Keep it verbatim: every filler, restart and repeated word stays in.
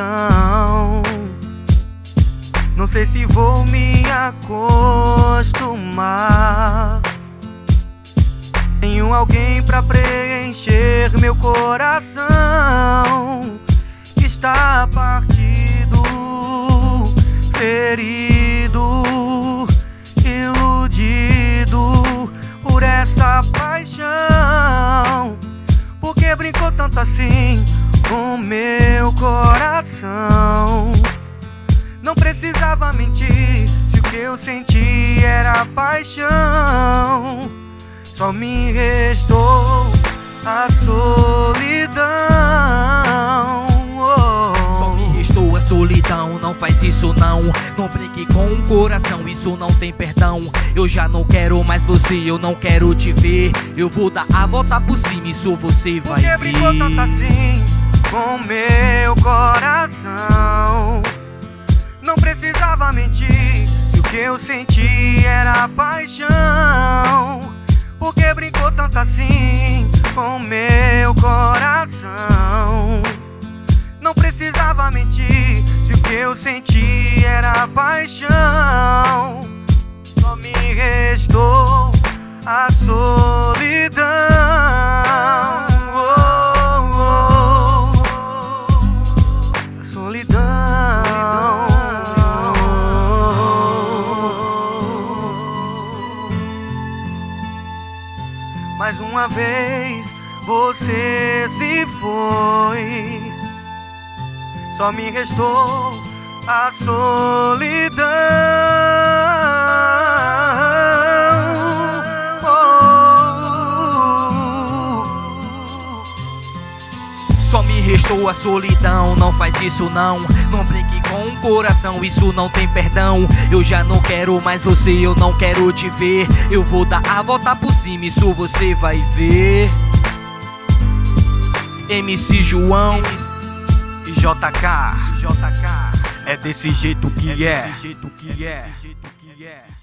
solidão. Não sei se vou me acostumar. Tenho alguém pra preencher meu coração, que está partido, ferido, iludido por essa paixão. Porque brincou tanto assim com meu coração. Não precisava mentir, se o que eu senti era paixão. Só me restou a solidão. Oh. Só me restou a solidão, não faz isso não. Não brinque com o coração, isso não tem perdão. Eu já não quero mais você, eu não quero te ver. Eu vou dar a volta por cima, isso você vai ver. Porque brincou tanto assim com meu coração. Não precisava mentir, e o que eu senti era paixão. Porque brincou tanto assim com meu coração. Não precisava mentir, se o que eu senti era paixão. Só me restou a solidão. Oh, oh, oh. A solidão. Mais uma vez você se foi. Só me restou a solidão. Oh. Só me restou a solidão, não faz isso não. Não brinque com o coração, isso não tem perdão. Eu já não quero mais você, eu não quero te ver. Eu vou dar a volta por cima, isso você vai ver. M C João e J K, J K, é desse jeito que é, é. Desse jeito que é.